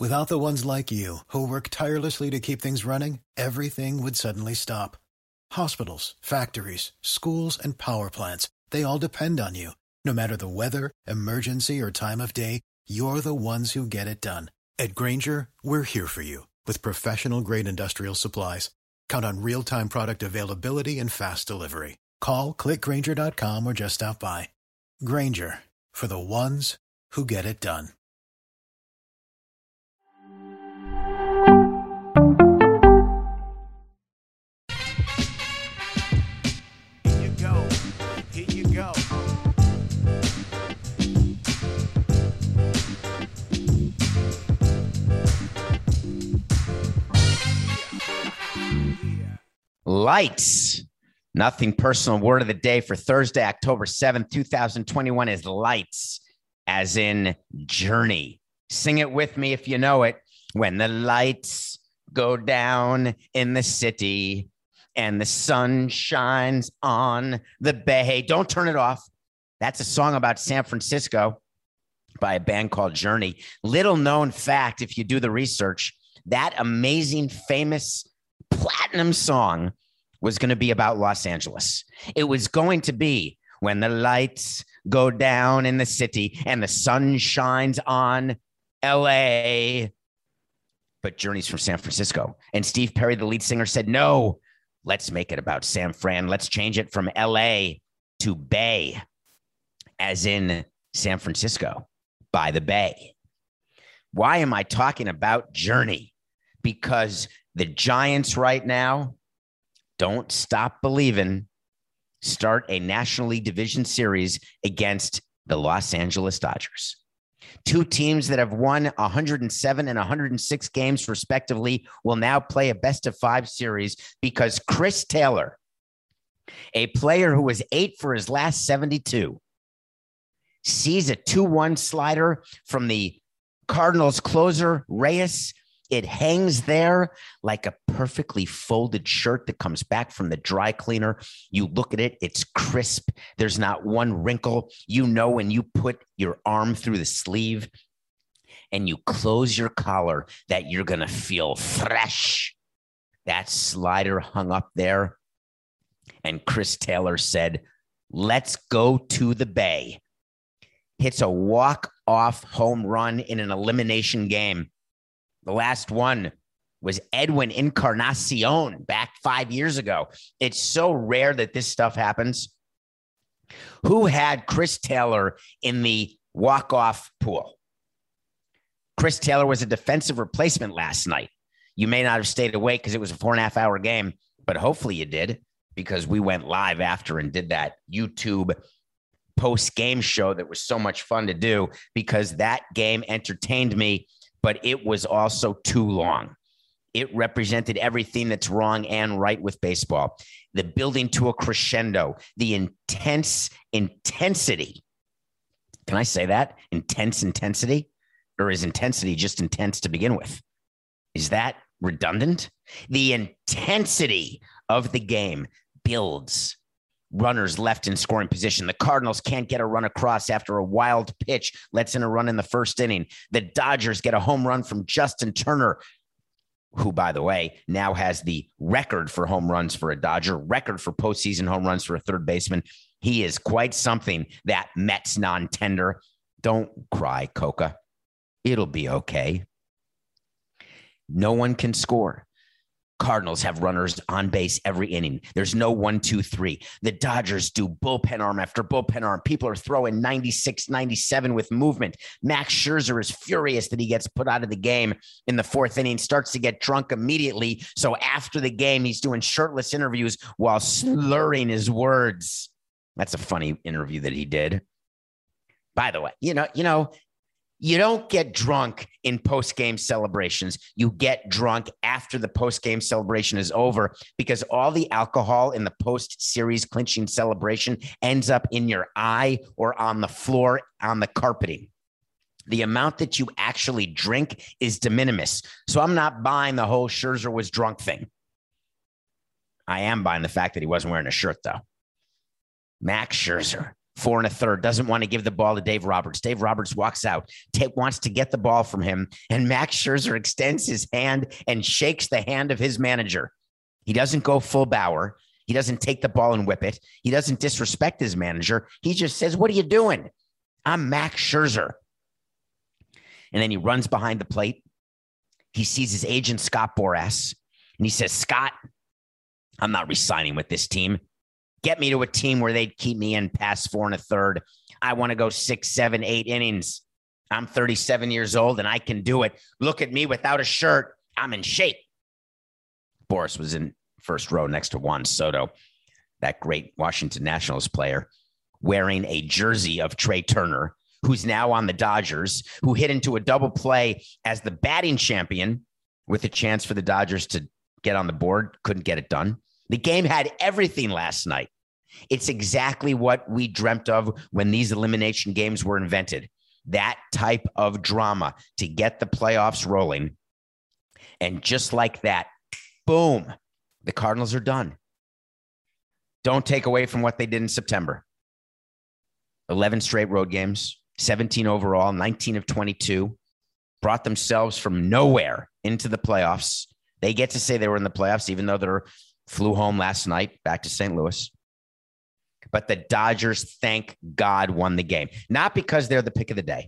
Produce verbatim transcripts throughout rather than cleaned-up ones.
Without the ones like you, who work tirelessly to keep things running, everything would suddenly stop. Hospitals, factories, schools, and power plants, they all depend on you. No matter the weather, emergency, or time of day, you're the ones who get it done. At Grainger, we're here for you with professional-grade industrial supplies. Count on real-time product availability and fast delivery. Call, click Grainger dot com, or just stop by. Grainger, for the ones who get it done. Here you go. Here you go. Lights. Nothing personal. Word of the day for Thursday, October seventh, twenty twenty-one is lights, as in Journey. Sing it with me if you know it. When the lights go down in the city and the sun shines on the bay. Don't turn it off. That's a song about San Francisco by a band called Journey. Little known fact, if you do the research, that amazing, famous platinum song was going to be about Los Angeles. It was going to be when the lights go down in the city and the sun shines on L A. But Journey's from San Francisco. And Steve Perry, the lead singer, said, no, let's make it about San Fran. Let's change it from L A to Bay, as in San Francisco, by the Bay. Why am I talking about Journey? Because the Giants right now, don't stop believing, start a National League Division Series against the Los Angeles Dodgers. Two teams that have won one hundred seven and one hundred six games respectively will now play a best of five series because Chris Taylor, a player who was eight for his last seventy-two, sees a two one slider from the Cardinals closer, Reyes. It hangs there like a perfectly folded shirt that comes back from the dry cleaner. You look at it, it's crisp. There's not one wrinkle. You know, when you put your arm through the sleeve and you close your collar, that you're going to feel fresh. That slider hung up there. And Chris Taylor said, let's go to the Bay. Hits a walk-off home run in an elimination game. The last one was Edwin Encarnacion back five years ago. It's so rare that this stuff happens. Who had Chris Taylor in the walk-off pool? Chris Taylor was a defensive replacement last night. You may not have stayed awake because it was a four and a half hour game, but hopefully you did, because we went live after and did that YouTube post-game show that was so much fun to do, because that game entertained me, but it was also too long. It represented everything that's wrong and right with baseball. The building to a crescendo, the intense intensity. Can I say that? Intense intensity? Or is intensity just intense to begin with? Is that redundant? The intensity of the game builds runners left in scoring position. The Cardinals can't get a run across after a wild pitch lets in a run in the first inning. The Dodgers get a home run from Justin Turner, who, by the way, now has the record for home runs for a Dodger, record for postseason home runs for a third baseman. He is quite something, that Mets non-tender. Don't cry, Coca. It'll be okay. No one can score. Cardinals have runners on base every inning. There's no one, two, three. The Dodgers do bullpen arm after bullpen arm. People are throwing ninety-six, ninety-seven with movement. Max Scherzer is furious that he gets put out of the game in the fourth inning, starts to get drunk immediately. So after the game, he's doing shirtless interviews while slurring his words. That's a funny interview that he did. By the way, you know, you know, you don't get drunk in post-game celebrations. You get drunk after the post-game celebration is over, because all the alcohol in the post-series clinching celebration ends up in your eye or on the floor on the carpeting. The amount that you actually drink is de minimis. So I'm not buying the whole Scherzer was drunk thing. I am buying the fact that he wasn't wearing a shirt, though. Max Scherzer, Four and a third, doesn't want to give the ball to Dave Roberts. Dave Roberts walks out, t- wants to get the ball from him, and Max Scherzer extends his hand and shakes the hand of his manager. He doesn't go full Bauer. He doesn't take the ball and whip it. He doesn't disrespect his manager. He just says, "What are you doing? I'm Max Scherzer." And then he runs behind the plate. He sees his agent, Scott Boras, and he says, "Scott, I'm not re-signing with this team. Get me to a team where they'd keep me in past four and a third. I want to go six, seven, eight innings. I'm thirty-seven years old and I can do it. Look at me without a shirt. I'm in shape." Boras was in first row next to Juan Soto, that great Washington Nationals player, wearing a jersey of Trey Turner, who's now on the Dodgers, who hit into a double play as the batting champion with a chance for the Dodgers to get on the board. Couldn't get it done. The game had everything last night. It's exactly what we dreamt of when these elimination games were invented. That type of drama to get the playoffs rolling. And just like that, boom, the Cardinals are done. Don't take away from what they did in September. eleven straight road games, seventeen overall, nineteen of twenty-two, brought themselves from nowhere into the playoffs. They get to say they were in the playoffs, even though they flew home last night back to Saint Louis. But the Dodgers, thank God, won the game. Not because they're the pick of the day,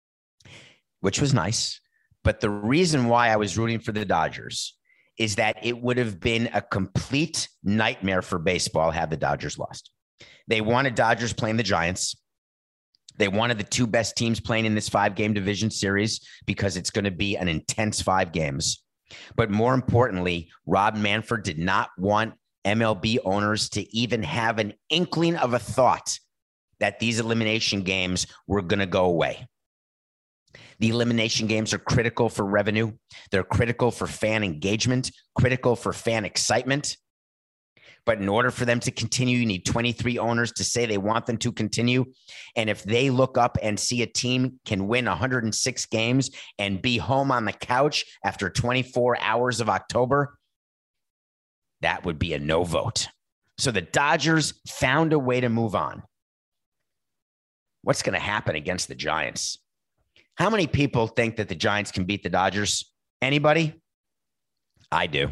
which was nice. But the reason why I was rooting for the Dodgers is that it would have been a complete nightmare for baseball had the Dodgers lost. They wanted Dodgers playing the Giants. They wanted the two best teams playing in this five-game division series because it's going to be an intense five games. But more importantly, Rob Manfred did not want M L B owners to even have an inkling of a thought that these elimination games were going to go away. The elimination games are critical for revenue. They're critical for fan engagement, critical for fan excitement. But in order for them to continue, you need twenty-three owners to say they want them to continue. And if they look up and see a team can win one hundred six games and be home on the couch after twenty-four hours of October, that would be a no vote. So the Dodgers found a way to move on. What's going to happen against the Giants? How many people think that the Giants can beat the Dodgers? Anybody? I do.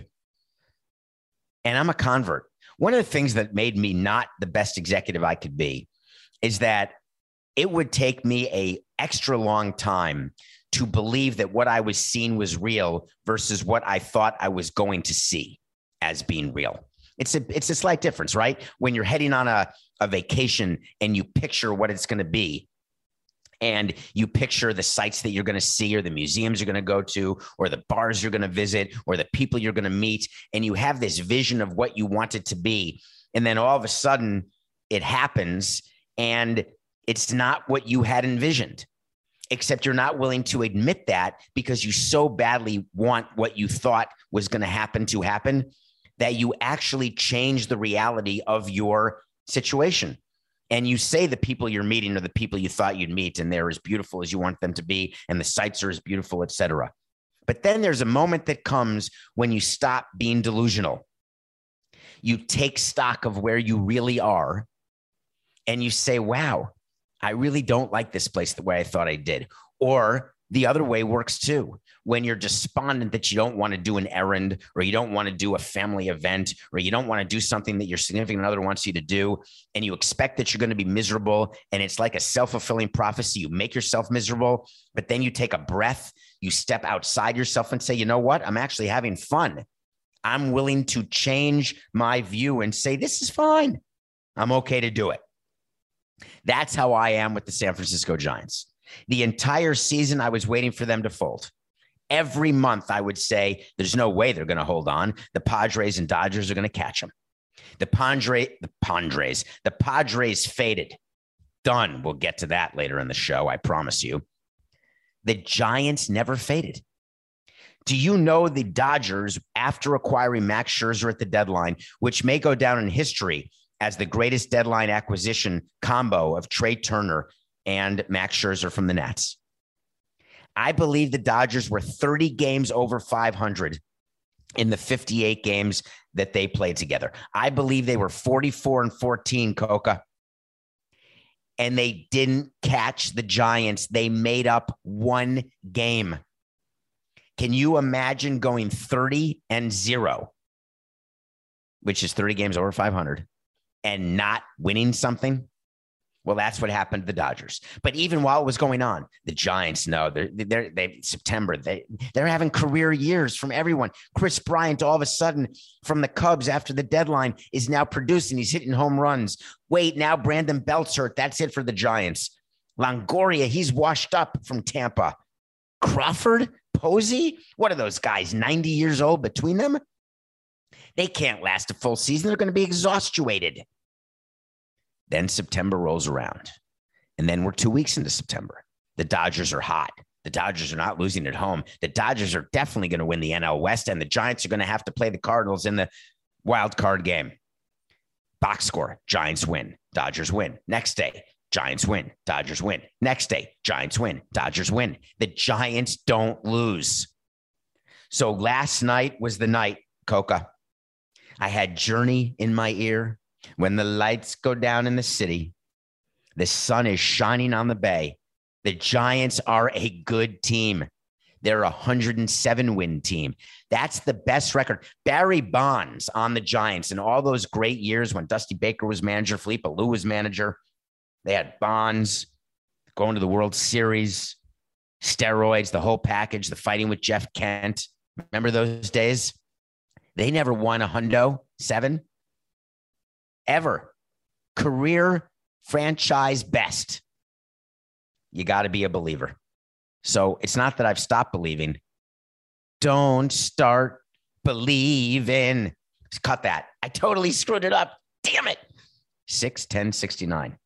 And I'm a convert. One of the things that made me not the best executive I could be is that it would take me a extra long time to believe that what I was seeing was real versus what I thought I was going to see as being real. It's a, it's a slight difference, right? When you're heading on a, a vacation and you picture what it's going to be, and you picture the sites that you're going to see or the museums you're going to go to or the bars you're going to visit or the people you're going to meet, and you have this vision of what you want it to be. And then all of a sudden it happens and it's not what you had envisioned, except you're not willing to admit that because you so badly want what you thought was going to happen to happen that you actually change the reality of your situation. And you say the people you're meeting are the people you thought you'd meet, and they're as beautiful as you want them to be, and the sights are as beautiful, et cetera. But then there's a moment that comes when you stop being delusional. You take stock of where you really are, and you say, wow, I really don't like this place the way I thought I did. Or the other way works too. When you're despondent that you don't want to do an errand, or you don't want to do a family event, or you don't want to do something that your significant other wants you to do, and you expect that you're going to be miserable, and it's like a self-fulfilling prophecy. You make yourself miserable, but then you take a breath, you step outside yourself and say, you know what? I'm actually having fun. I'm willing to change my view and say, this is fine. I'm okay to do it. That's how I am with the San Francisco Giants. The entire season, I was waiting for them to fold. Every month, I would say, there's no way they're going to hold on. The Padres and Dodgers are going to catch them. The Padre, the Padres, the Padres faded. Done. We'll get to that later in the show, I promise you. The Giants never faded. Do you know the Dodgers, after acquiring Max Scherzer at the deadline, which may go down in history as the greatest deadline acquisition combo of Trey Turner and Max Scherzer from the Nats? I believe the Dodgers were thirty games over five hundred in the fifty-eight games that they played together. I believe they were forty-four and fourteen, Coca. and they didn't catch the Giants. They made up one game. Can you imagine going thirty and zero, which is thirty games over five hundred, and not winning something? Well, that's what happened to the Dodgers. But even while it was going on, the Giants, no, they're, they're, they September, they, they're having career years from everyone. Chris Bryant, all of a sudden, from the Cubs after the deadline, is now producing. He's hitting home runs. Wait, now Brandon Belt's hurt. That's it for the Giants. Longoria, he's washed up from Tampa. Crawford, Posey, what are those guys, ninety years old between them? They can't last a full season. They're going to be exhausted. Then September rolls around, and then we're two weeks into September. The Dodgers are hot. The Dodgers are not losing at home. The Dodgers are definitely going to win the N L West, and the Giants are going to have to play the Cardinals in the wild card game. Box score, Giants win, Dodgers win. Next day, Giants win, Dodgers win. Next day, Giants win, Dodgers win. The Giants don't lose. So last night was the night, Coca. I had Journey in my ear. When the lights go down in the city, the sun is shining on the bay. The Giants are a good team. They're a one hundred seven win team. That's the best record. Barry Bonds on the Giants in all those great years when Dusty Baker was manager, Felipe Alou was manager. They had Bonds going to the World Series, steroids, the whole package, the fighting with Jeff Kent. Remember those days? They never won a hundo, seven. Ever. Career franchise best. You got to be a believer. So it's not that I've stopped believing. Don't start believing. Cut that. I totally screwed it up. Damn it. six ten sixty-nine.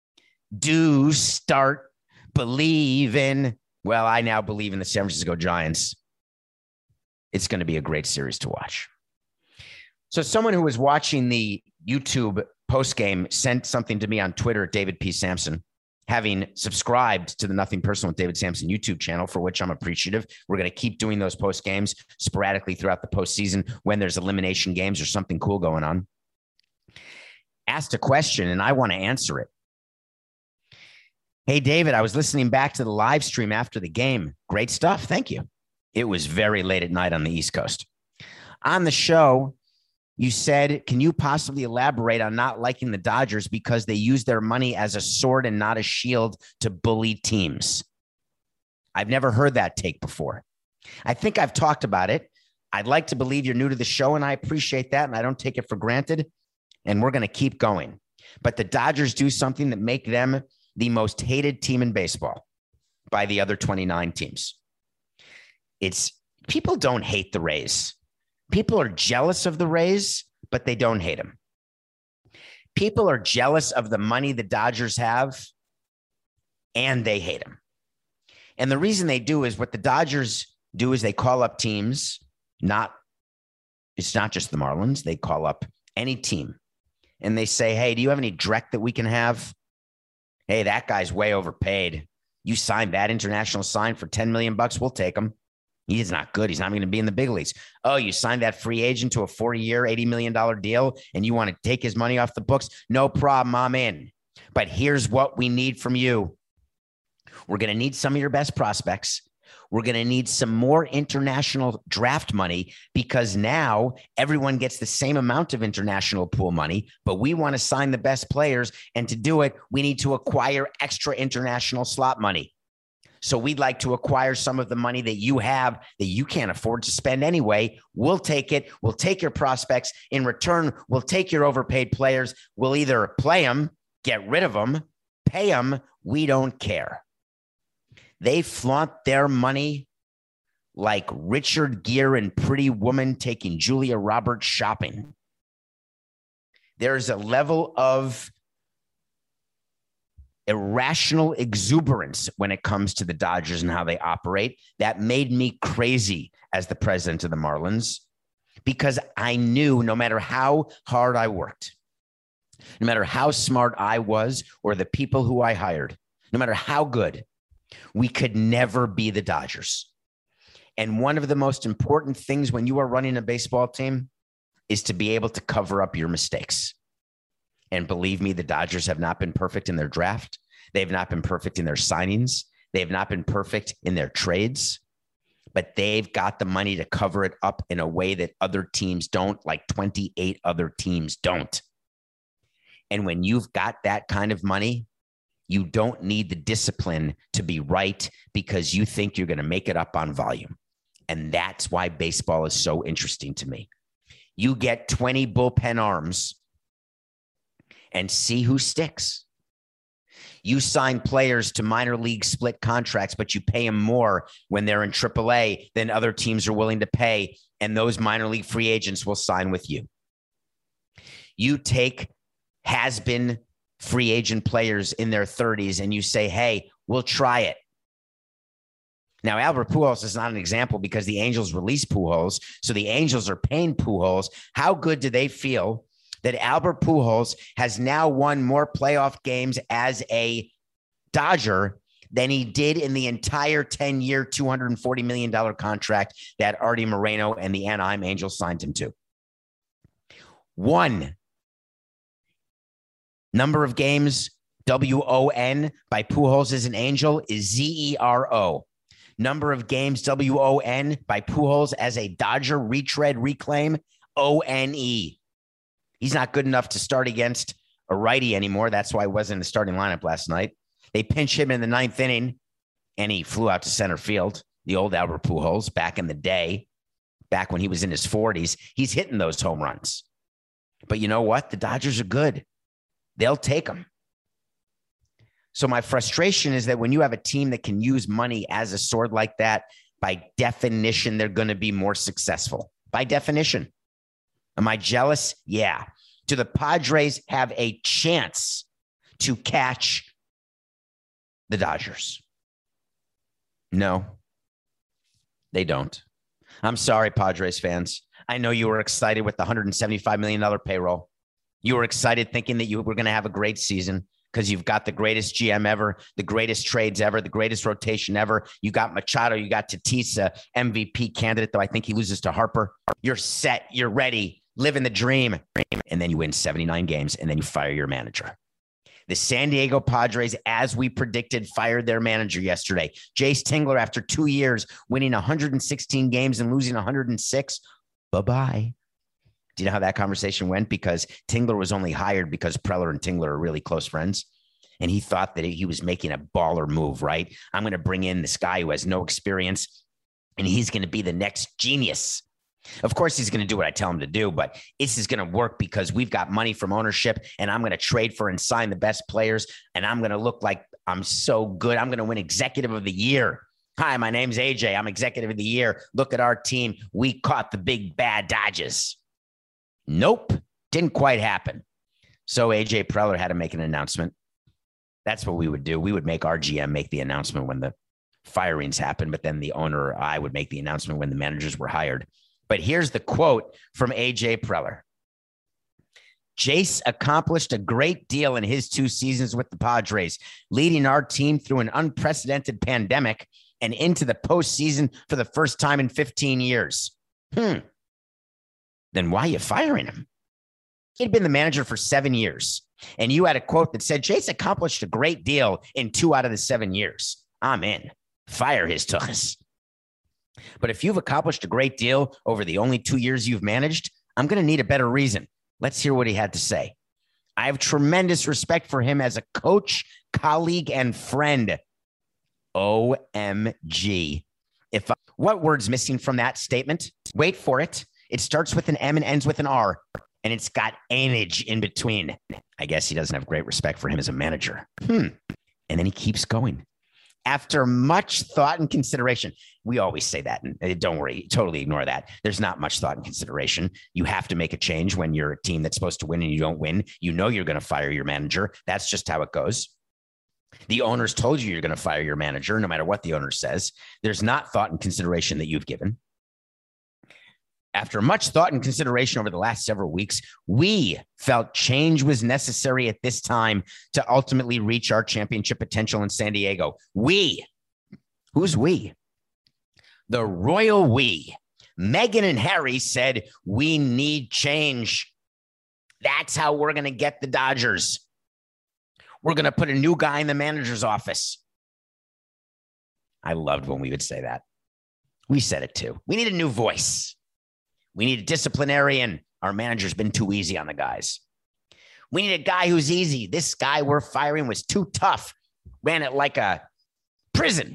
Do start believing. Well, I now believe in the San Francisco Giants. It's going to be a great series to watch. So someone who was watching the YouTube postgame sent something to me on Twitter at David P. Sampson, having subscribed to the Nothing Personal with David Sampson YouTube channel, for which I'm appreciative. We're going to keep doing those post games sporadically throughout the postseason when there's elimination games or something cool going on. Asked a question, and I want to answer it. Hey, David, I was listening back to the live stream after the game. Great stuff. Thank you. It was very late at night on the East Coast. On the show, you said, can you possibly elaborate on not liking the Dodgers because they use their money as a sword and not a shield to bully teams? I've never heard that take before. I think I've talked about it. I'd like to believe you're new to the show, and I appreciate that, and I don't take it for granted, and we're going to keep going. But the Dodgers do something that make them the most hated team in baseball by the other twenty-nine teams. It's people don't hate the Rays. People are jealous of the Rays, but they don't hate them. People are jealous of the money the Dodgers have, and they hate them. And the reason they do is what the Dodgers do is they call up teams, not, it's not just the Marlins. They call up any team, and they say, hey, do you have any Drek that we can have? Hey, that guy's way overpaid. You signed that international sign for ten million bucks. We'll take him. He's not good. He's not going to be in the big leagues. Oh, you signed that free agent to a four-year, eighty million dollars deal, and you want to take his money off the books? No problem. I'm in. But here's what we need from you. We're going to need some of your best prospects. We're going to need some more international draft money because now everyone gets the same amount of international pool money, but we want to sign the best players. And to do it, we need to acquire extra international slot money. So we'd like to acquire some of the money that you have that you can't afford to spend anyway. We'll take it. We'll take your prospects. In return, we'll take your overpaid players. We'll either play them, get rid of them, pay them. We don't care. They flaunt their money like Richard Gere and Pretty Woman taking Julia Roberts shopping. There's a level of irrational exuberance when it comes to the Dodgers and how they operate that made me crazy as the president of the Marlins, because I knew no matter how hard I worked, no matter how smart I was or the people who I hired, no matter how good, we could never be the Dodgers. And one of the most important things when you are running a baseball team is to be able to cover up your mistakes. And believe me, the Dodgers have not been perfect in their draft. They've not been perfect in their signings. They have not been perfect in their trades, but they've got the money to cover it up in a way that other teams don't, like twenty-eight other teams don't. And when you've got that kind of money, you don't need the discipline to be right because you think you're going to make it up on volume. And that's why baseball is so interesting to me. You get twenty bullpen arms and see who sticks. You sign players to minor league split contracts, but you pay them more when they're in triple A than other teams are willing to pay, and those minor league free agents will sign with you. You take has-been free agent players in their thirties and you say, hey, we'll try it. Now, Albert Pujols is not an example because the Angels released Pujols, so the Angels are paying Pujols. How good do they feel that Albert Pujols has now won more playoff games as a Dodger than he did in the entire ten-year, two hundred forty million dollars contract that Artie Moreno and the Anaheim Angels signed him to? One. Number of games, W O N, by Pujols as an Angel is Z E R O. Number of games, W O N, by Pujols as a Dodger retread reclaim, O N E. He's not good enough to start against a righty anymore. That's why he wasn't in the starting lineup last night. They pinch him in the ninth inning, and he flew out to center field. The old Albert Pujols back in the day, back when he was in his forties. He's hitting those home runs. But you know what? The Dodgers are good. They'll take them. So my frustration is that when you have a team that can use money as a sword like that, by definition, they're going to be more successful. By definition. Am I jealous? Yeah. Do the Padres have a chance to catch the Dodgers? No, they don't. I'm sorry, Padres fans. I know you were excited with the one hundred seventy-five million dollars payroll. You were excited thinking that you were going to have a great season because you've got the greatest G M ever, the greatest trades ever, the greatest rotation ever. You got Machado, you got Tatis, M V P candidate, though I think he loses to Harper. You're set. You're ready. Living the dream. And then you win seventy-nine games and then you fire your manager. The San Diego Padres, as we predicted, fired their manager yesterday. Jace Tingler, after two years, winning one hundred sixteen games and losing one hundred six. Bye-bye. Do you know how that conversation went? Because Tingler was only hired because Preller and Tingler are really close friends. And he thought that he was making a baller move, right? I'm going to bring in this guy who has no experience, and he's going to be the next genius. Of course, he's going to do what I tell him to do, but this is going to work because we've got money from ownership, and I'm going to trade for and sign the best players, and I'm going to look like I'm so good. I'm going to win Executive of the Year. Hi, my name's A J. I'm Executive of the Year. Look at our team. We caught the big bad Dodgers. Nope, didn't quite happen. So A J Preller had to make an announcement. That's what we would do. We would make our G M make the announcement when the firings happened, but then the owner or I would make the announcement when the managers were hired. But here's the quote from A J Preller. Jace accomplished a great deal in his two seasons with the Padres, leading our team through an unprecedented pandemic and into the postseason for the first time in fifteen years. Hmm. Then why are you firing him? He'd been the manager for seven years. And you had a quote that said, Jace accomplished a great deal in two out of the seven years. I'm in. Fire his tuchus. But if you've accomplished a great deal over the only two years you've managed, I'm going to need a better reason. Let's hear what he had to say. I have tremendous respect for him as a coach, colleague, and friend. O M G. If I, what word's missing from that statement? Wait for it. It starts with an M and ends with an R, and it's got anage in between. I guess he doesn't have great respect for him as a manager. Hmm. And then he keeps going. After much thought and consideration, we always say that, and don't worry, totally ignore that. There's not much thought and consideration. You have to make a change when you're a team that's supposed to win and you don't win. You know you're going to fire your manager. That's just how it goes. The owners told you you're going to fire your manager, no matter what the owner says. There's not thought and consideration that you've given. After much thought and consideration over the last several weeks, we felt change was necessary at this time to ultimately reach our championship potential in San Diego. We, who's we? The royal we. Meghan and Harry said, we need change. That's how we're going to get the Dodgers. We're going to put a new guy in the manager's office. I loved when we would say that. We said it too. We need a new voice. We need a disciplinarian. Our manager's been too easy on the guys. We need a guy who's easy. This guy we're firing was too tough. Ran it like a prison.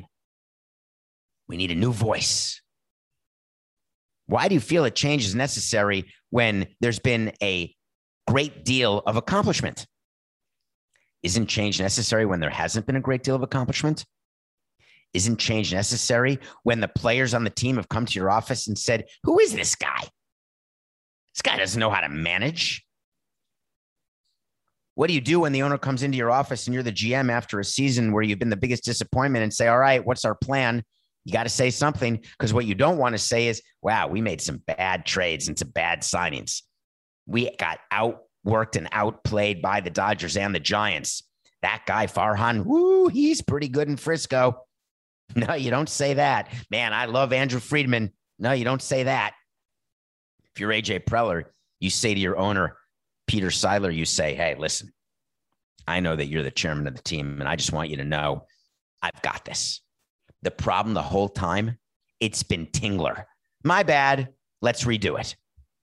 We need a new voice. Why do you feel a change is necessary when there's been a great deal of accomplishment? Isn't change necessary when there hasn't been a great deal of accomplishment? Isn't change necessary when the players on the team have come to your office and said, who is this guy? This guy doesn't know how to manage. What do you do when the owner comes into your office and you're the G M after a season where you've been the biggest disappointment and say, all right, what's our plan? You got to say something, because what you don't want to say is, wow, we made some bad trades and some bad signings. We got outworked and outplayed by the Dodgers and the Giants. That guy, Farhan, woo, he's pretty good in Frisco. No, you don't say that. Man, I love Andrew Friedman. No, you don't say that. If you're A J Preller, you say to your owner, Peter Seidler, you say, hey, listen, I know that you're the chairman of the team, and I just want you to know I've got this. The problem the whole time, it's been Tingler. My bad. Let's redo it.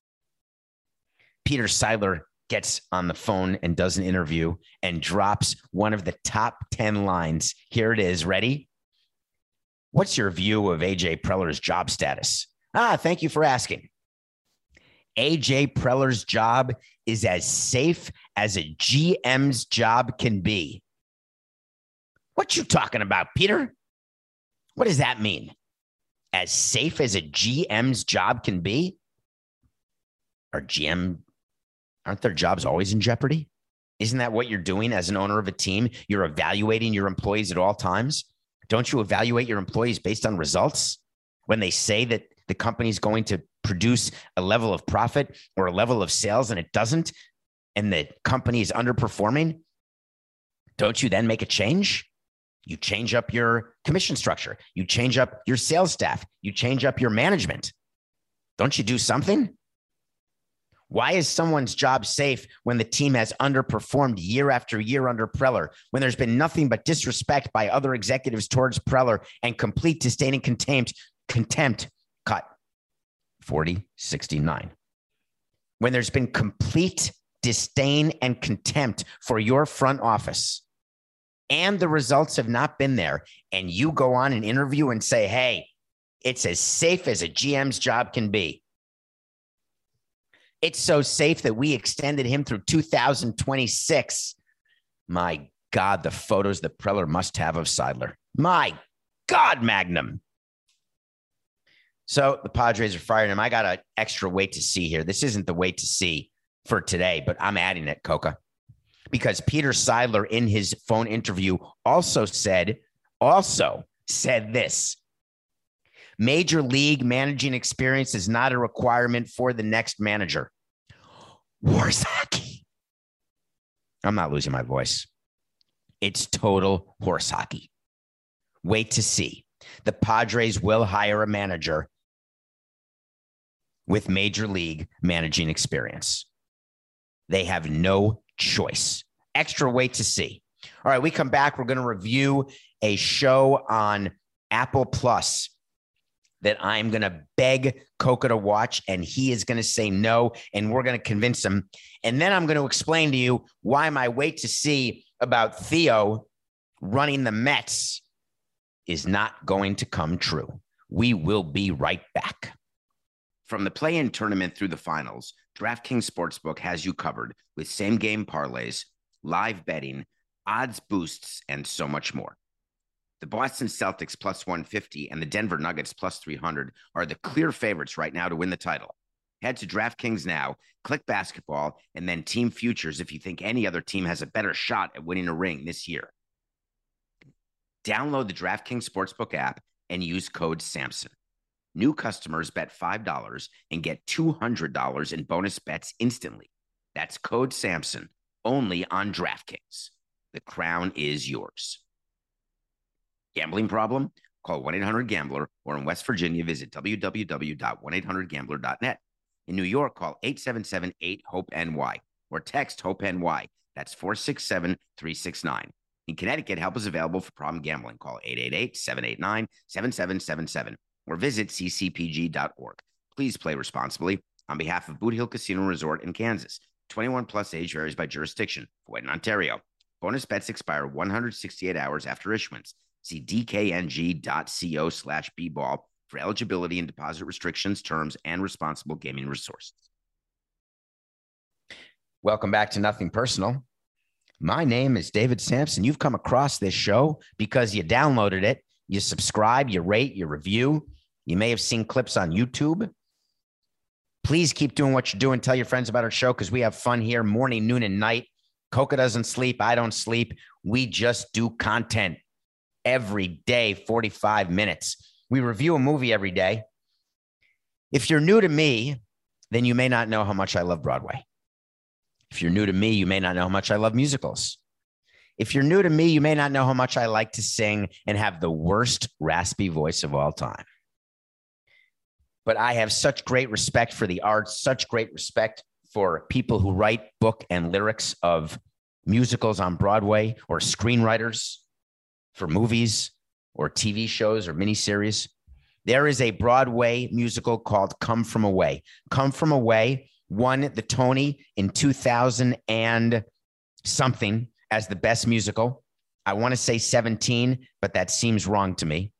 Peter Seidler gets on the phone and does an interview and drops one of the top ten lines. Here it is. Ready? What's your view of A J Preller's job status? Ah, thank you for asking. A J Preller's job is as safe as a G M's job can be. What you talking about, Peter? What does that mean? As safe as a G M's job can be? Are G M, aren't their jobs always in jeopardy? Isn't that what you're doing as an owner of a team? You're evaluating your employees at all times. Don't you evaluate your employees based on results? When they say that the company's going to produce a level of profit or a level of sales and it doesn't, and the company is underperforming, don't you then make a change? You change up your commission structure. You change up your sales staff. You change up your management. Don't you do something? Why is someone's job safe when the team has underperformed year after year under Preller, when there's been nothing but disrespect by other executives towards Preller and complete disdain and contempt, contempt, cut forty sixty-nine. When there's been complete disdain and contempt for your front office, and the results have not been there, and you go on an interview and say, hey, it's as safe as a G M's job can be. It's so safe that we extended him through two thousand twenty-six. My God, the photos that Preller must have of Seidler. My God, Magnum. So the Padres are firing him. I got an extra wait to see here. This isn't the wait to see for today, but I'm adding it, Coca. Because Peter Seidler in his phone interview also said, also said this. Major league managing experience is not a requirement for the next manager. Horse hockey. I'm not losing my voice. It's total horse hockey. Wait to see. The Padres will hire a manager with major league managing experience. They have no choice. Extra wait to see. All right, we come back. We're going to review a show on Apple Plus that I'm going to beg Coca to watch, and he is going to say no, and we're going to convince him. And then I'm going to explain to you why my wait to see about Theo running the Mets is not going to come true. We will be right back. From the play-in tournament through the finals, DraftKings Sportsbook has you covered with same-game parlays, live betting, odds boosts, and so much more. The Boston Celtics plus one fifty and the Denver Nuggets plus three hundred are the clear favorites right now to win the title. Head to DraftKings now, click basketball, and then team futures if you think any other team has a better shot at winning a ring this year. Download the DraftKings Sportsbook app and use code SAMSON. New customers bet five dollars and get two hundred dollars in bonus bets instantly. That's code SAMSON, only on DraftKings. The crown is yours. Gambling problem? Call one eight hundred gambler, or in West Virginia, visit w w w dot one eight hundred gambler dot net. In New York, call eight seven seven eight hope N Y, or text HOPE-NY. That's four six seven, three six nine. In Connecticut, help is available for problem gambling. Call eight eight eight, seven eight nine, seven seven seven seven or visit c c p g dot org. Please play responsibly. On behalf of Boot Hill Casino Resort in Kansas, twenty-one plus age varies by jurisdiction. Void in Ontario. Bonus bets expire one hundred sixty-eight hours after issuance. See d k n g dot co slash b ball for eligibility and deposit restrictions, terms, and responsible gaming resources. Welcome back to Nothing Personal. My name is David Sampson. You've come across this show because you downloaded it, you subscribe, you rate, you review. You may have seen clips on YouTube. Please keep doing what you're doing. Tell your friends about our show because we have fun here morning, noon, and night. Coca doesn't sleep. I don't sleep. We just do content every day, forty-five minutes. We review a movie every day. If you're new to me, then you may not know how much I love Broadway. If you're new to me, you may not know how much I love musicals. If you're new to me, you may not know how much I like to sing and have the worst raspy voice of all time. But I have such great respect for the arts, such great respect for people who write book and lyrics of musicals on Broadway or screenwriters for movies or T V shows or miniseries. There is a Broadway musical called Come From Away. Come From Away won the Tony in two thousand and something as the best musical. I want to say seventeen, but that seems wrong to me.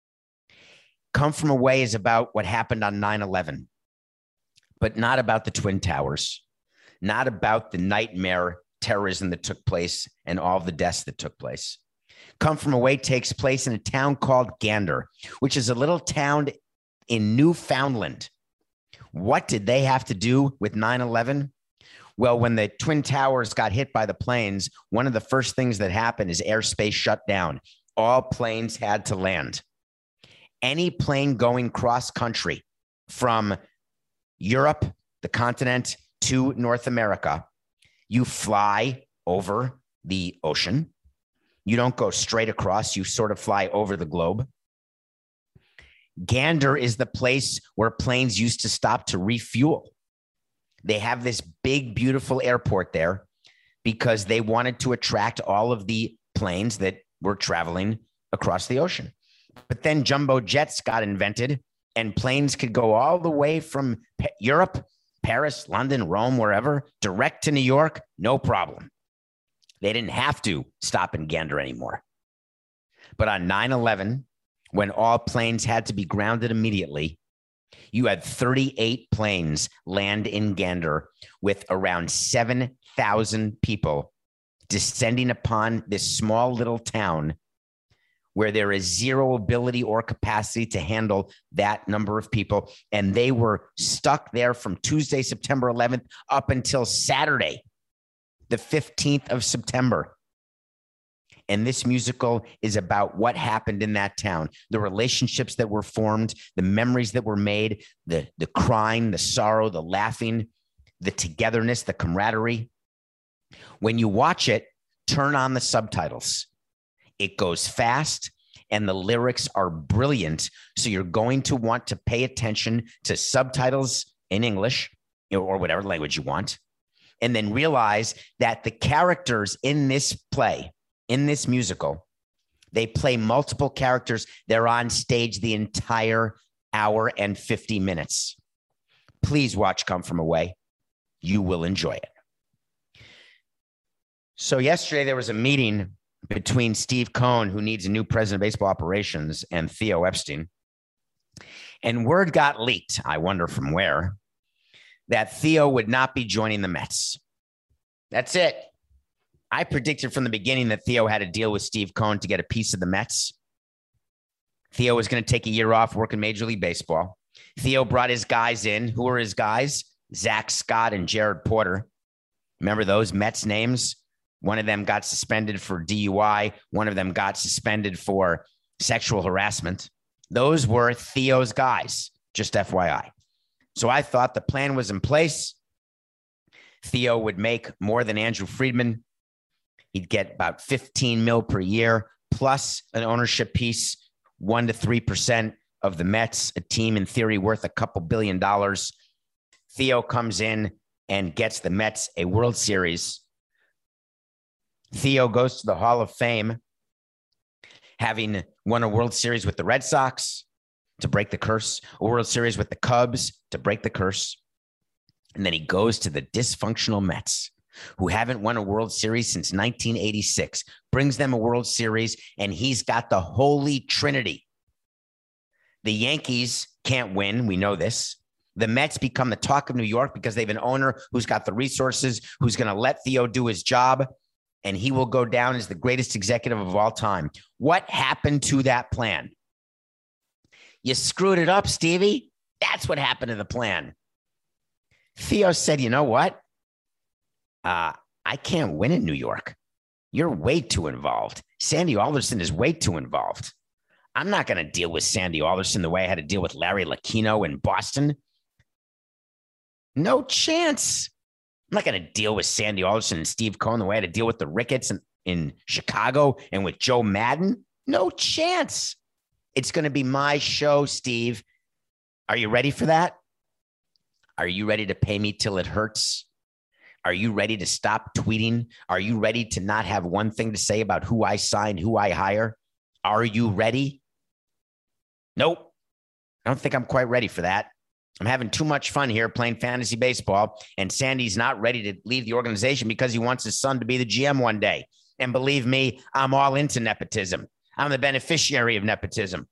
Come From Away is about what happened on nine eleven, but not about the Twin Towers, not about the nightmare terrorism that took place and all the deaths that took place. Come From Away takes place in a town called Gander, which is a little town in Newfoundland. What did they have to do with nine eleven? Well, when the Twin Towers got hit by the planes, one of the first things that happened is airspace shut down. All planes had to land. Any plane going cross country from Europe, the continent, to North America, you fly over the ocean. You don't go straight across. You sort of fly over the globe. Gander is the place where planes used to stop to refuel. They have this big, beautiful airport there because they wanted to attract all of the planes that were traveling across the ocean. But then jumbo jets got invented and planes could go all the way from P- Europe, Paris, London, Rome, wherever, direct to New York, no problem. They didn't have to stop in Gander anymore. But on nine eleven, when all planes had to be grounded immediately, you had thirty-eight planes land in Gander with around seven thousand people descending upon this small little town where there is zero ability or capacity to handle that number of people. And they were stuck there from Tuesday, September eleventh, up until Saturday, the fifteenth of September. And this musical is about what happened in that town, the relationships that were formed, the memories that were made, the, the crying, the sorrow, the laughing, the togetherness, the camaraderie. When you watch it, turn on the subtitles. It goes fast and the lyrics are brilliant. So you're going to want to pay attention to subtitles in English or whatever language you want. And then realize that the characters in this play, in this musical, they play multiple characters. They're on stage the entire hour and fifty minutes. Please watch Come From Away. You will enjoy it. So yesterday there was a meeting between Steve Cohen, who needs a new president of baseball operations, and Theo Epstein. And word got leaked, I wonder from where, that Theo would not be joining the Mets. That's it. I predicted from the beginning that Theo had a deal with Steve Cohen to get a piece of the Mets. Theo was going to take a year off working Major League Baseball. Theo brought his guys in. Who are his guys? Zach Scott and Jared Porter. Remember those Mets names? One of them got suspended for D U I. One of them got suspended for sexual harassment. Those were Theo's guys, just F Y I. So I thought the plan was in place. Theo would make more than Andrew Friedman. He'd get about fifteen mil per year, plus an ownership piece, one to three percent of the Mets, a team in theory worth a couple billion dollars. Theo comes in, and gets the Mets a World Series. Theo goes to the Hall of Fame, having won a World Series with the Red Sox to break the curse, a World Series with the Cubs to break the curse. And then he goes to the dysfunctional Mets, who haven't won a World Series since nineteen eighty-six, brings them a World Series, and he's got the holy trinity. The Yankees can't win. We know this. The Mets become the talk of New York because they have an owner who's got the resources, who's going to let Theo do his job, and he will go down as the greatest executive of all time. What happened to that plan? You screwed it up, Stevie. That's what happened to the plan. Theo said, you know what? Uh, I can't win in New York. You're way too involved. Sandy Alderson is way too involved. I'm not going to deal with Sandy Alderson the way I had to deal with Larry Lucchino in Boston. No chance. I'm not going to deal with Sandy Alderson and Steve Cohen the way I had to deal with the Ricketts in, in Chicago and with Joe Madden. No chance. It's going to be my show, Steve. Are you ready for that? Are you ready to pay me till it hurts? Are you ready to stop tweeting? Are you ready to not have one thing to say about who I sign, who I hire? Are you ready? Nope. I don't think I'm quite ready for that. I'm having too much fun here playing fantasy baseball, and Sandy's not ready to leave the organization because he wants his son to be the G M one day. And believe me, I'm all into nepotism. I'm the beneficiary of nepotism.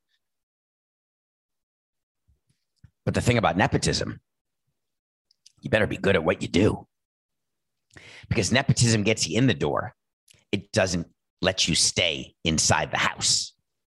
But the thing about nepotism, you better be good at what you do, because nepotism gets you in the door. It doesn't let you stay inside the house.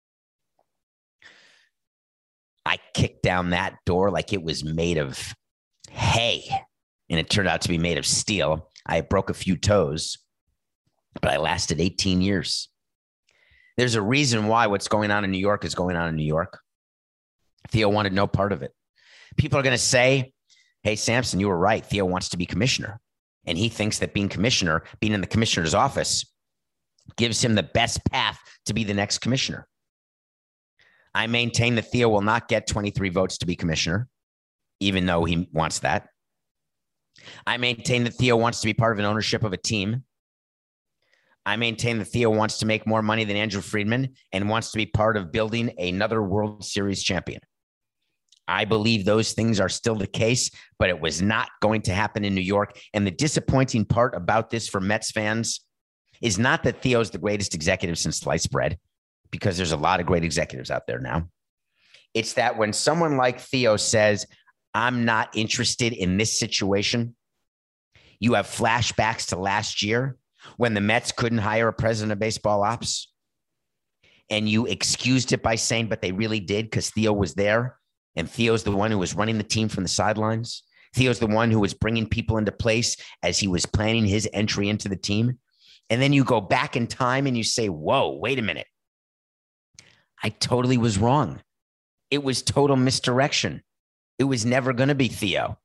I kicked down that door like it was made of hay, and it turned out to be made of steel. I broke a few toes, but I lasted eighteen years. There's a reason why what's going on in New York is going on in New York. Theo wanted no part of it. People are going to say, hey, Samson, you were right. Theo wants to be commissioner. And he thinks that being commissioner, being in the commissioner's office, gives him the best path to be the next commissioner. I maintain that Theo will not get twenty-three votes to be commissioner, even though he wants that. I maintain that Theo wants to be part of an ownership of a team. I maintain that Theo wants to make more money than Andrew Friedman and wants to be part of building another World Series champion. I believe those things are still the case, but it was not going to happen in New York. And the disappointing part about this for Mets fans is not that Theo's the greatest executive since sliced bread, because there's a lot of great executives out there now. It's that when someone like Theo says, I'm not interested in this situation, you have flashbacks to last year when the Mets couldn't hire a president of baseball ops, and you excused it by saying, but they really did because Theo was there. And Theo's the one who was running the team from the sidelines. Theo's the one who was bringing people into place as he was planning his entry into the team. And then you go back in time and you say, whoa, wait a minute. I totally was wrong. It was total misdirection. It was never going to be Theo.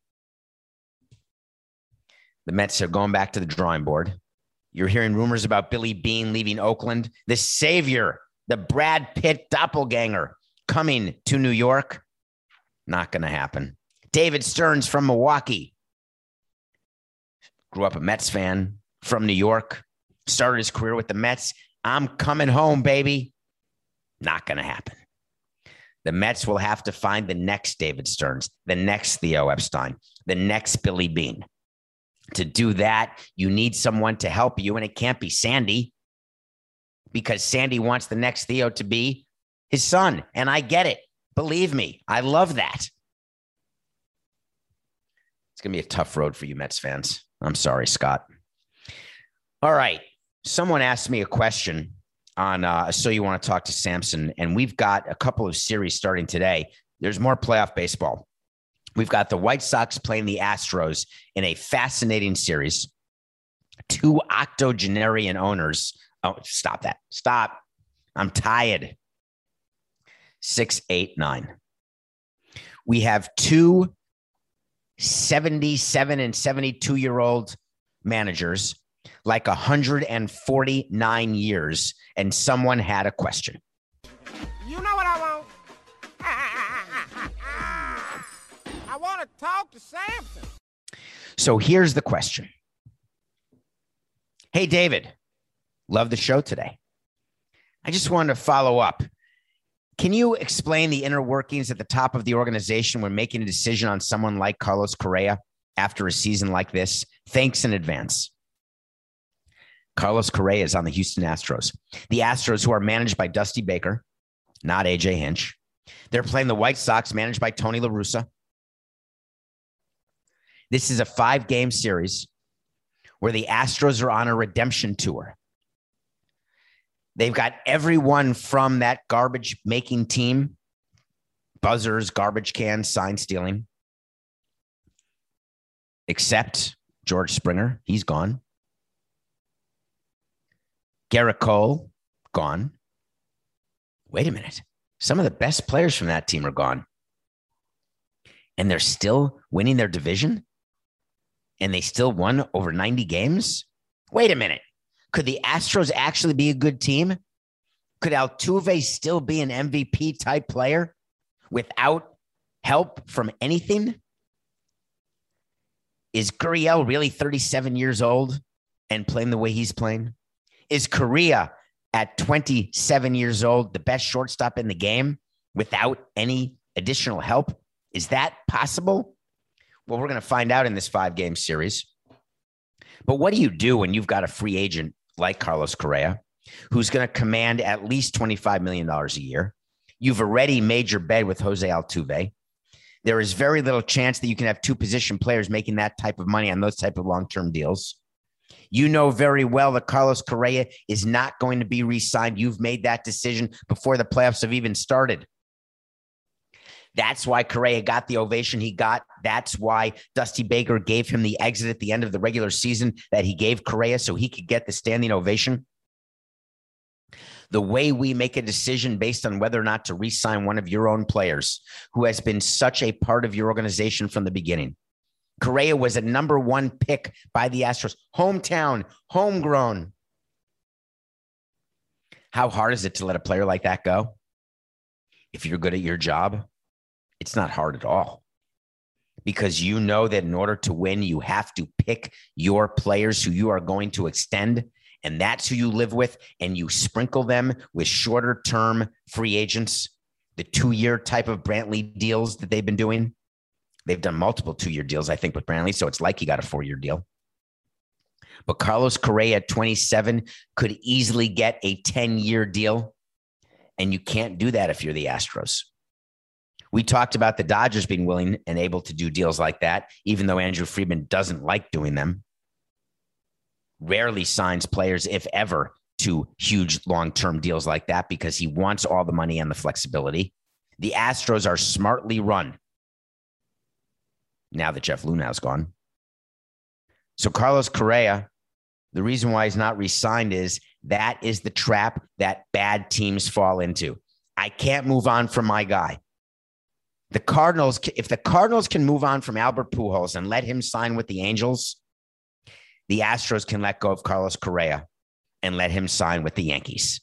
The Mets are going back to the drawing board. You're hearing rumors about Billy Beane leaving Oakland, the savior, the Brad Pitt doppelganger coming to New York. Not going to happen. David Stearns from Milwaukee. Grew up a Mets fan from New York. Started his career with the Mets. I'm coming home, baby. Not going to happen. The Mets will have to find the next David Stearns, the next Theo Epstein, the next Billy Beane. To do that, you need someone to help you, and it can't be Sandy, because Sandy wants the next Theo to be his son, and I get it. Believe me, I love that. It's going to be a tough road for you Mets fans. I'm sorry, Scott. All right. Someone asked me a question on uh, So You Want to Talk to Samson, and we've got a couple of series starting today. There's more playoff baseball. We've got the White Sox playing the Astros in a fascinating series. Two octogenarian owners. Oh, stop that. Stop. I'm tired. Six, eight, nine. We have two seventy-seven and seventy-two year old managers, like one hundred forty-nine years, and someone had a question. You know what I want? I want to talk to Samson. So here's the question. Hey, David, love the show today. I just wanted to follow up. Can you explain the inner workings at the top of the organization when making a decision on someone like Carlos Correa after a season like this? Thanks in advance. Carlos Correa is on the Houston Astros. The Astros, who are managed by Dusty Baker, not A J Hinch. They're playing the White Sox, managed by Tony La Russa. This is a five-game series where the Astros are on a redemption tour. They've got everyone from that garbage-making team, buzzers, garbage cans, sign stealing, except George Springer. He's gone. Garrett Cole, gone. Wait a minute. Some of the best players from that team are gone. And they're still winning their division? And they still won over ninety games? Wait a minute. Could the Astros actually be a good team? Could Altuve still be an M V P type player without help from anything? Is Gurriel really thirty-seven years old and playing the way he's playing? Is Correa at twenty-seven years old the best shortstop in the game without any additional help? Is that possible? Well, we're going to find out in this five-game series. But what do you do when you've got a free agent like Carlos Correa, who's going to command at least twenty-five million dollars a year? You've already made your bed with Jose Altuve. There is very little chance that you can have two position players making that type of money on those type of long-term deals. You know very well that Carlos Correa is not going to be re-signed. You've made that decision before the playoffs have even started. That's why Correa got the ovation he got. That's why Dusty Baker gave him the exit at the end of the regular season that he gave Correa so he could get the standing ovation. The way we make a decision based on whether or not to re-sign one of your own players who has been such a part of your organization from the beginning. Correa was a number one pick by the Astros. Hometown, homegrown. How hard is it to let a player like that go? If you're good at your job, it's not hard at all. Because you know that in order to win, you have to pick your players who you are going to extend, and that's who you live with, and you sprinkle them with shorter term free agents, the two-year type of Brantley deals that they've been doing. They've done multiple two-year deals, I think, with Brantley, so it's like he got a four-year deal. But Carlos Correa at twenty-seven could easily get a ten-year deal, and you can't do that if you're the Astros. We talked about the Dodgers being willing and able to do deals like that, even though Andrew Friedman doesn't like doing them. Rarely signs players, if ever, to huge long-term deals like that because he wants all the money and the flexibility. The Astros are smartly run now that Jeff Lunau's gone. So Carlos Correa, the reason why he's not re-signed is that is the trap that bad teams fall into. I can't move on from my guy. The Cardinals, if the Cardinals can move on from Albert Pujols and let him sign with the Angels, the Astros can let go of Carlos Correa and let him sign with the Yankees.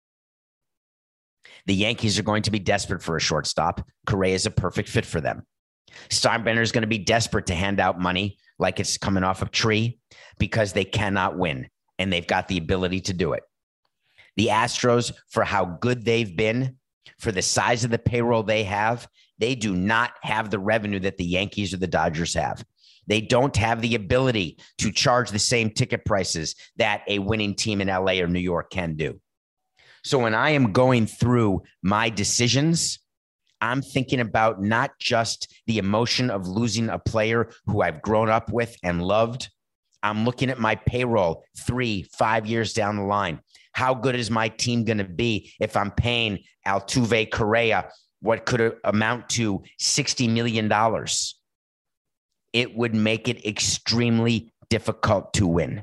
The Yankees are going to be desperate for a shortstop. Correa is a perfect fit for them. Steinbrenner is going to be desperate to hand out money like it's coming off a tree because they cannot win, and they've got the ability to do it. The Astros, for how good they've been, for the size of the payroll they have, they do not have the revenue that the Yankees or the Dodgers have. They don't have the ability to charge the same ticket prices that a winning team in L A or New York can do. So when I am going through my decisions, I'm thinking about not just the emotion of losing a player who I've grown up with and loved. I'm looking at my payroll three, five years down the line. How good is my team going to be if I'm paying Altuve, Correa what could amount to sixty million dollars? It would make it extremely difficult to win.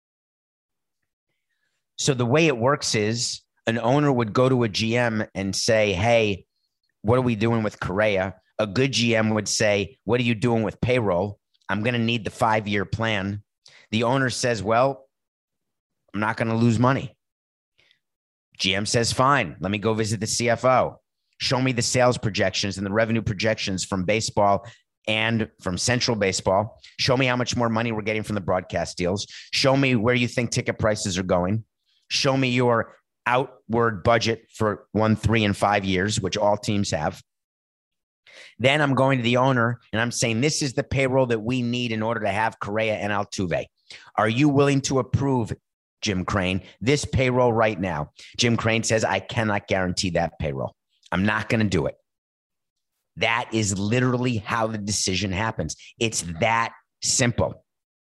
So the way it works is an owner would go to a G M and say, hey, what are we doing with Correa? A good G M would say, what are you doing with payroll? I'm going to need the five-year plan. The owner says, well, I'm not going to lose money. G M says, fine, let me go visit the C F O. Show me the sales projections and the revenue projections from baseball and from Central Baseball. Show me how much more money we're getting from the broadcast deals. Show me where you think ticket prices are going. Show me your outward budget for one, three, and five years, which all teams have. Then I'm going to the owner and I'm saying, this is the payroll that we need in order to have Correa and Altuve. Are you willing to approve, Jim Crane, this payroll right now? Jim Crane says, I cannot guarantee that payroll. I'm not going to do it. That is literally how the decision happens. It's that simple.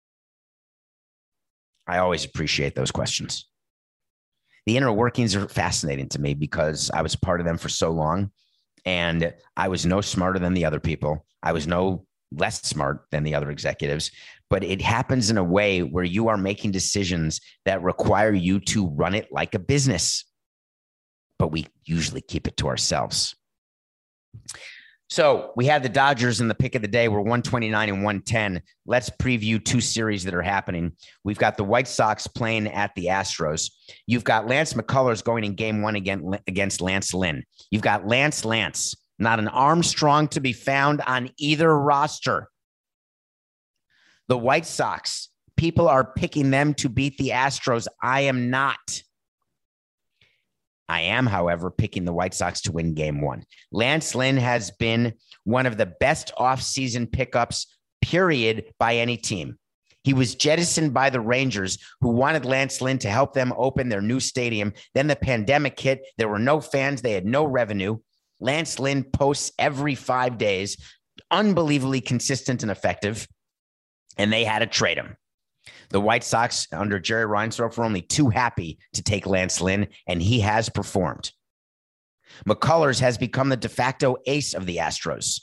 I always appreciate those questions. The inner workings are fascinating to me because I was part of them for so long, and I was no smarter than the other people. I was no less smart than the other executives, but it happens in a way where you are making decisions that require you to run it like a business, but we usually keep it to ourselves. So we had the Dodgers in the pick of the day. We're one twenty-nine and one ten. Let's preview two series that are happening. We've got the White Sox playing at the Astros. You've got Lance McCullers going in game one against Lance Lynn. You've got Lance Lance, not an Armstrong to be found on either roster. The White Sox, people are picking them to beat the Astros. I am not. I am, however, picking the White Sox to win game one. Lance Lynn has been one of the best offseason pickups, period, by any team. He was jettisoned by the Rangers, who wanted Lance Lynn to help them open their new stadium. Then the pandemic hit. There were no fans. They had no revenue. Lance Lynn posts every five days, unbelievably consistent and effective, and they had to trade him. The White Sox under Jerry Reinsdorf were only too happy to take Lance Lynn, and he has performed. McCullers has become the de facto ace of the Astros.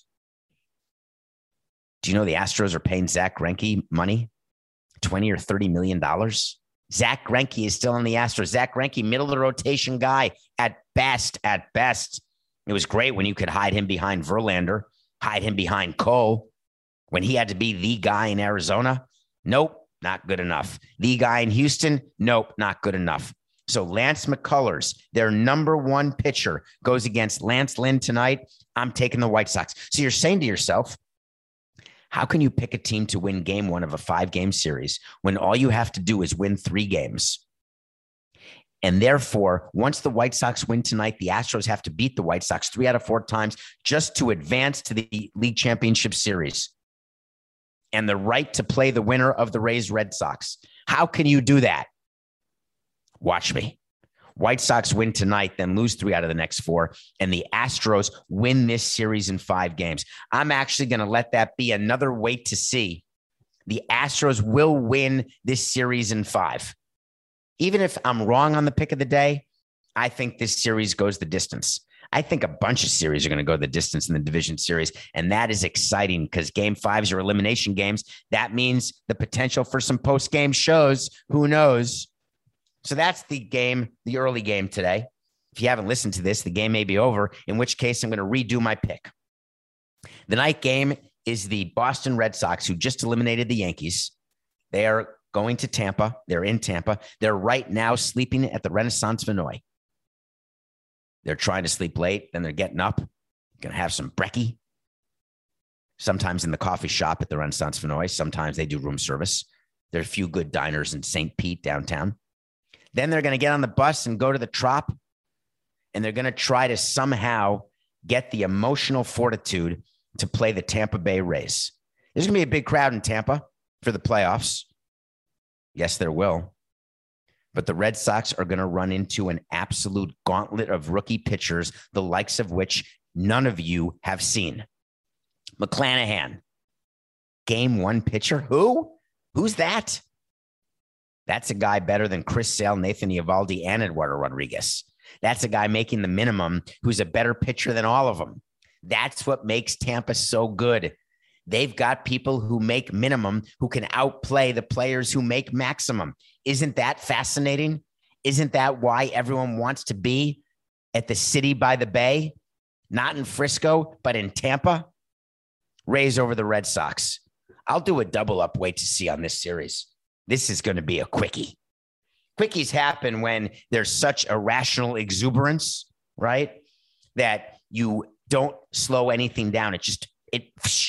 Do you know the Astros are paying Zach Greinke money? twenty or thirty million dollars? Zach Greinke is still in the Astros. Zach Greinke, middle of the rotation guy at best, at best. It was great when you could hide him behind Verlander, hide him behind Cole. When he had to be the guy in Arizona, nope. Not good enough. The guy in Houston, nope, not good enough. So Lance McCullers, their number one pitcher, goes against Lance Lynn tonight. I'm taking the White Sox. So you're saying to yourself, how can you pick a team to win game one of a five-game series when all you have to do is win three games? And therefore, once the White Sox win tonight, the Astros have to beat the White Sox three out of four times just to advance to the league championship series and the right to play the winner of the Rays Red Sox. How can you do that? Watch me. White Sox win tonight, then lose three out of the next four, and the Astros win this series in five games. I'm actually going to let that be another wait to see. The Astros will win this series in five. Even if I'm wrong on the pick of the day, I think this series goes the distance. I think a bunch of series are going to go the distance in the division series, and that is exciting because game fives are elimination games. That means the potential for some post-game shows. Who knows? So that's the game, the early game today. If you haven't listened to this, the game may be over, in which case I'm going to redo my pick. The night game is the Boston Red Sox, who just eliminated the Yankees. They are going to Tampa. They're in Tampa. They're right now sleeping at the Renaissance Vinoy. They're trying to sleep late, then they're getting up, going to have some brekkie. Sometimes in the coffee shop at the Renaissance Vinoy. Sometimes they do room service. There are a few good diners in Saint Pete downtown. Then they're going to get on the bus and go to the Trop, and they're going to try to somehow get the emotional fortitude to play the Tampa Bay Rays. There's going to be a big crowd in Tampa for the playoffs. Yes, there will. But the Red Sox are going to run into an absolute gauntlet of rookie pitchers, the likes of which none of you have seen. McClanahan, game one pitcher. Who? Who's that? That's a guy better than Chris Sale, Nathan Eovaldi, and Eduardo Rodriguez. That's a guy making the minimum who's a better pitcher than all of them. That's what makes Tampa so good. They've got people who make minimum who can outplay the players who make maximum. Isn't that fascinating? Isn't that why everyone wants to be at the city by the bay? Not in Frisco, but in Tampa? Rays over the Red Sox. I'll do a double up wait to see on this series. This is going to be a quickie. Quickies happen when there's such irrational exuberance, right? That you don't slow anything down. It just, it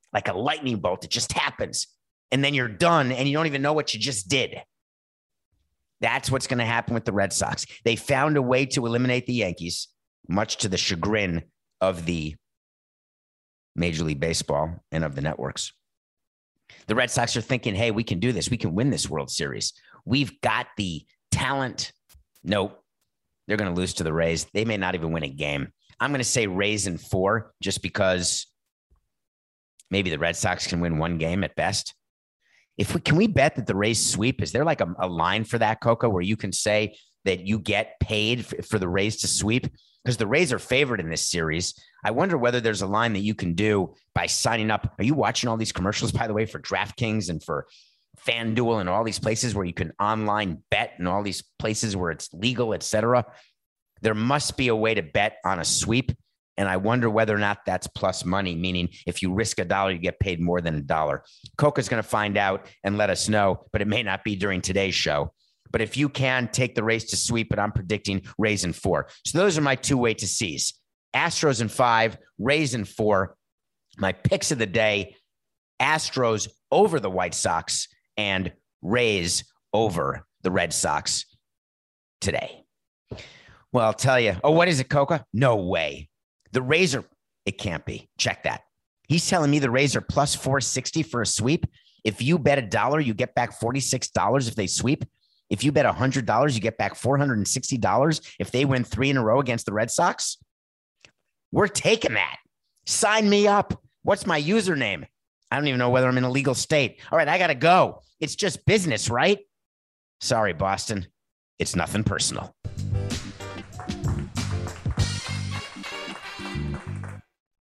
like a lightning bolt. It just happens. And then you're done and you don't even know what you just did. That's what's going to happen with the Red Sox. They found a way to eliminate the Yankees, much to the chagrin of the Major League Baseball and of the networks. The Red Sox are thinking, hey, we can do this. We can win this World Series. We've got the talent. Nope. They're going to lose to the Rays. They may not even win a game. I'm going to say Rays in four just because maybe the Red Sox can win one game at best. If we can we bet that the Rays sweep? Is there like a, a line for that, Coco, where you can say that you get paid for, for the Rays to sweep? Because the Rays are favored in this series. I wonder whether there's a line that you can do by signing up. Are you watching all these commercials, by the way, for DraftKings and for FanDuel and all these places where you can online bet and all these places where it's legal, et cetera? There must be a way to bet on a sweep. And I wonder whether or not that's plus money, meaning if you risk a dollar, you get paid more than a dollar. Coca's going to find out and let us know, but it may not be during today's show. But if you can, take the Rays to sweep, but I'm predicting Rays in four. So those are my two way to seize. Astros in five, Rays in four. My picks of the day, Astros over the White Sox and Rays over the Red Sox today. Well, I'll tell you. Oh, what is it, Coca? No way. The Rays are, it can't be. Check that. He's telling me the Rays are plus four sixty for a sweep. If you bet a dollar, you get back forty-six dollars if they sweep. If you bet one hundred dollars, you get back four hundred sixty dollars if they win three in a row against the Red Sox. We're taking that. Sign me up. What's my username? I don't even know whether I'm in a legal state. All right, I got to go. It's just business, right? Sorry, Boston. It's nothing personal.